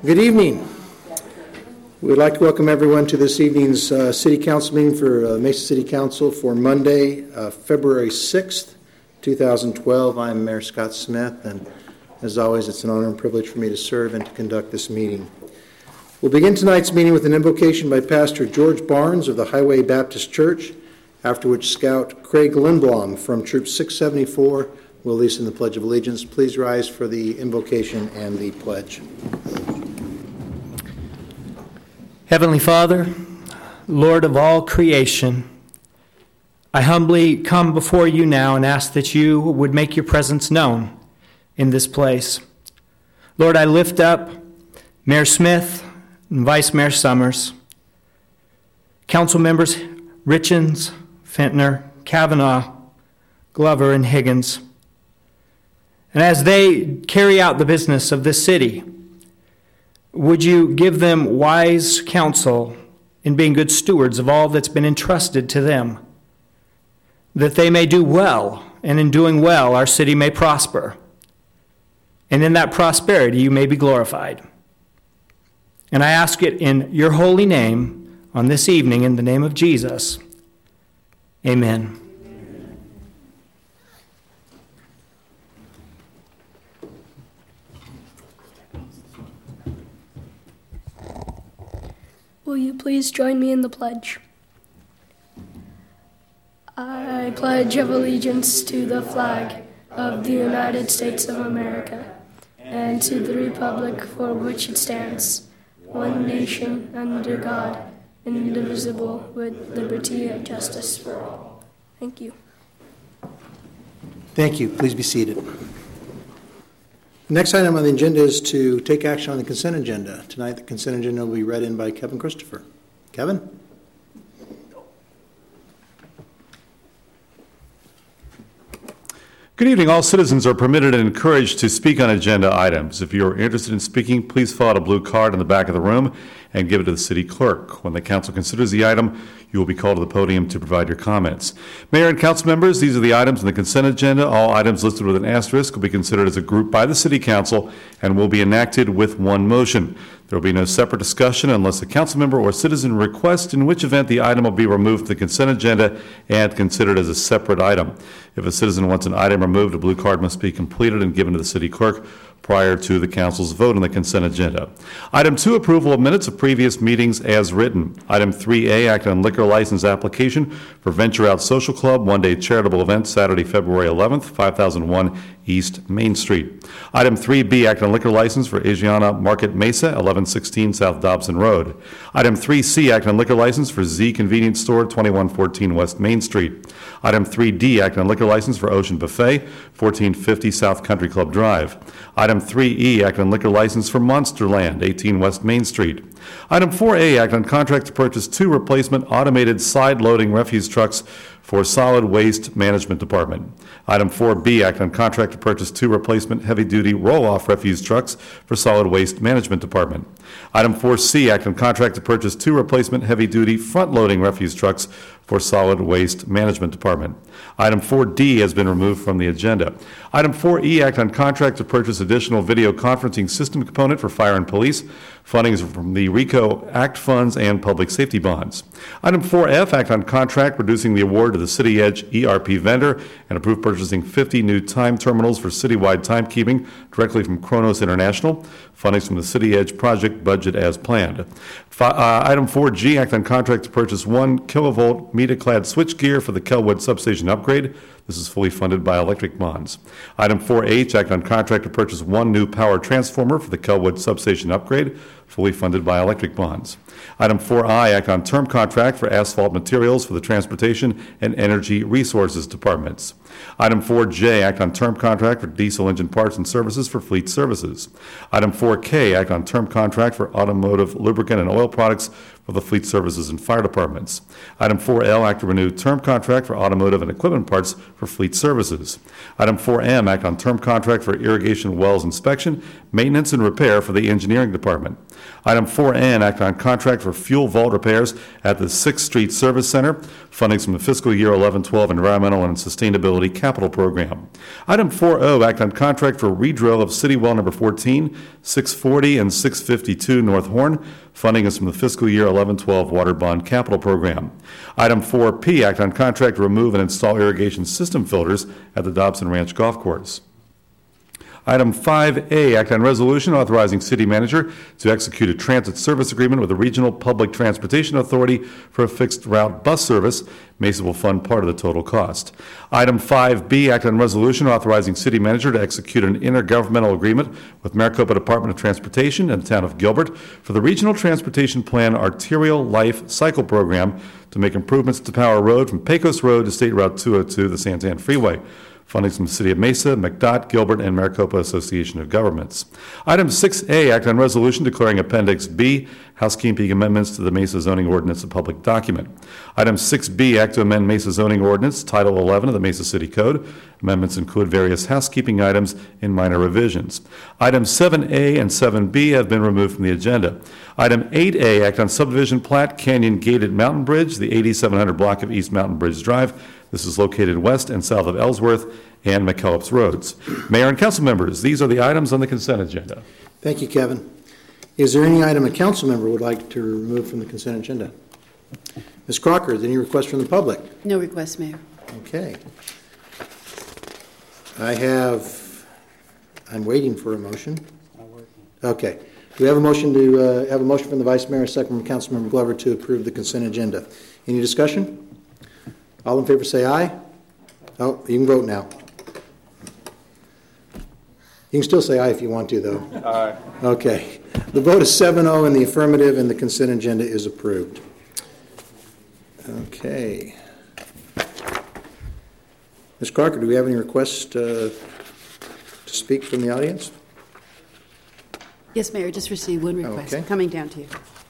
Good evening. We'd like to welcome everyone to this evening's City Council meeting for Mesa City Council for Monday, February 6th, 2012. I'm Mayor Scott Smith, and as always, it's an honor and privilege for me to serve and to conduct this meeting. We'll begin tonight's meeting with an invocation by Pastor George Barnes of the Highway Baptist Church, after which Scout Craig Lindblom from Troop 674 will lead us in the Pledge of Allegiance. Please rise for the invocation and the pledge. Heavenly Father, Lord of all creation, I humbly come before you now and ask that you would make your presence known in this place. Lord, I lift up Mayor Smith and Vice Mayor Summers, council members Richens, Fentner, Kavanaugh, Glover, and Higgins. And as they carry out the business of this city, would you give them wise counsel in being good stewards of all that's been entrusted to them, that they may do well, and in doing well, our city may prosper, and in that prosperity you may be glorified. And I ask it in your holy name on this evening, in the name of Jesus. Amen. Will you please join me in the pledge? I pledge of allegiance to the flag of the United States of America and to the republic for which it stands, one nation under God, indivisible, with liberty and justice for all. Thank you. Thank you. Please be seated. The next item on the agenda is to take action on the consent agenda. Tonight, the consent agenda will be read in by Kevin Christopher. Kevin? Good evening. All citizens are permitted and encouraged to speak on agenda items. If you are interested in speaking, please fill out a blue card in the back of the room and give it to the city clerk. When the council considers the item, you will be called to the podium to provide your comments. Mayor and council members, these are the items in the consent agenda. All items listed with an asterisk will be considered as a group by the city council and will be enacted with one motion. There will be no separate discussion unless a council member or citizen requests, in which event the item will be removed from the consent agenda and considered as a separate item. If a citizen wants an item removed, a blue card must be completed and given to the city clerk prior to the council's vote on the consent agenda. Item 2, approval of minutes of previous meetings as written. Item 3A, act on liquor license application for Venture Out Social Club, one-day charitable event, Saturday, February 11th, 5001 East Main Street. Item 3B, act on liquor license for Asiana Market Mesa, 1116 South Dobson Road. Item 3C, act on liquor license for Z Convenience Store, 2114 West Main Street. Item 3D, act on liquor license for Ocean Buffet, 1450 South Country Club Drive. Item 3E, act on liquor license for Monsterland, 18 West Main Street. Item 4A, act on contract to purchase 2 replacement automated side-loading refuse trucks for Solid Waste Management Department. Item 4B, act on contract to purchase 2 replacement heavy-duty roll-off refuse trucks for Solid Waste Management Department. Item 4C, act on contract to purchase 2 replacement heavy-duty front-loading refuse trucks for Solid Waste Management Department. Item 4D has been removed from the agenda. Item 4E, act on contract to purchase additional video conferencing system component for fire and police. Funding is from the RICO Act funds and public safety bonds. Item 4F, act on contract reducing the award to the City Edge ERP vendor and approve purchasing 50 new time terminals for citywide timekeeping directly from Kronos International. Funding from the City Edge project budget as planned. Item 4G, act on contract to purchase 1 kilovolt meter-clad switchgear for the Kelwood substation upgrade. This is fully funded by electric bonds. Item 4H, act on contract to purchase 1 new power transformer for the Kelwood substation upgrade, fully funded by electric bonds. Item 4I, act on term contract for asphalt materials for the Transportation and Energy Resources Departments. Item 4J, act on term contract for diesel engine parts and services for fleet services. Item 4K, act on term contract for automotive lubricant and oil products for the fleet services and fire departments. Item 4L, act to renew term contract for automotive and equipment parts for fleet services. Item 4M, act on term contract for irrigation wells inspection, maintenance, and repair for the engineering department. Item 4N, act on contract for fuel vault repairs at the 6th Street Service Center. Funding from the fiscal year 11-12 Environmental and Sustainability Capital Program. Item 4O, act on contract for redrill of City Well Number 14, 640 and 652 North Horn. Funding is from the fiscal year 11-12 Water Bond Capital Program. Item 4P, act on contract to remove and install irrigation system filters at the Dobson Ranch Golf Course. Item 5A, act on resolution authorizing city manager to execute a transit service agreement with the Regional Public Transportation Authority for a fixed route bus service. Mesa will fund part of the total cost. Item 5B, act on resolution authorizing city manager to execute an intergovernmental agreement with Maricopa Department of Transportation and the town of Gilbert for the Regional Transportation Plan Arterial Life Cycle Program to make improvements to Power Road from Pecos Road to State Route 202, the Santan Freeway. Funding from the City of Mesa, McDOT, Gilbert, and Maricopa Association of Governments. Item 6A, act on resolution declaring Appendix B, housekeeping amendments to the Mesa zoning ordinance a public document. Item 6B, act to amend Mesa zoning ordinance, Title 11 of the Mesa City Code. Amendments include various housekeeping items and minor revisions. Items 7A and 7B have been removed from the agenda. Item 8A, act on subdivision plat, Canyon Gated Mountain Bridge, the 8700 block of East Mountain Bridge Drive. This is located west and south of Ellsworth and McKellips Roads. Mayor and council members, these are the items on the consent agenda. Thank you, Kevin. Is there any item a council member would like to remove from the consent agenda? Ms. Crocker, is there any requests from the public? No request, Mayor. Okay. I'm waiting for a motion. Okay. Do we have a motion from the Vice Mayor, a second from Councilmember Glover to approve the consent agenda? Any discussion? All in favor say aye. Oh, you can vote now. You can still say aye if you want to, though. Aye. Okay. The vote is 7-0 in the affirmative, and the consent agenda is approved. Okay. Ms. Crocker, do we have any requests to speak from the audience? Yes, Mayor, just received one request. Okay. Coming down to you.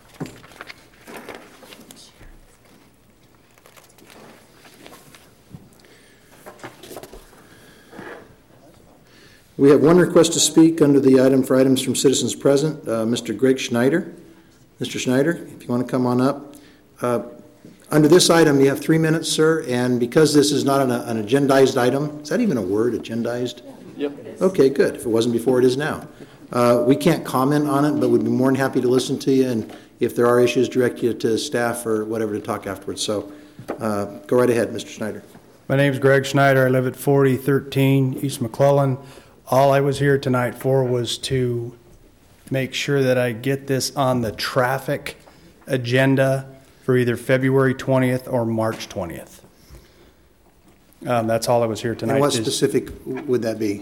We have one request to speak under the item for items from citizens present, Mr. Greg Schneider. Mr. Schneider, if you want to come on up. Under this item, you have 3 minutes, sir, and because this is not an agendized item, is that even a word, agendized? Yep. Okay, good. If it wasn't before, it is now. We can't comment on it, but we'd be more than happy to listen to you, and if there are issues, direct you to staff or whatever to talk afterwards. So go right ahead, Mr. Schneider. My name's Greg Schneider. I live at 4013 East McClellan. All I was here tonight for was to make sure that I get this on the traffic agenda for either February 20th or March 20th. That's all I was here tonight. And what specific would that be?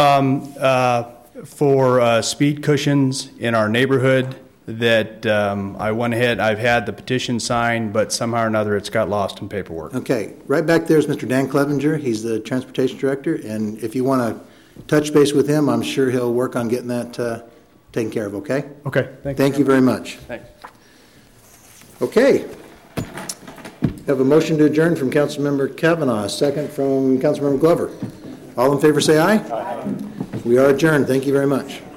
For speed cushions in our neighborhood that I went ahead, I've had the petition signed, but somehow or another it's got lost in paperwork. Okay, right back there is Mr. Dan Clevenger. He's the transportation director, and if you want to touch base with him, I'm sure he'll work on getting that taken care of, okay? Okay, Thank you very much. Thanks. Okay. Have a motion to adjourn from Councilmember Kavanaugh, second from Councilmember Glover. All in favor say aye. Aye. We are adjourned. Thank you very much.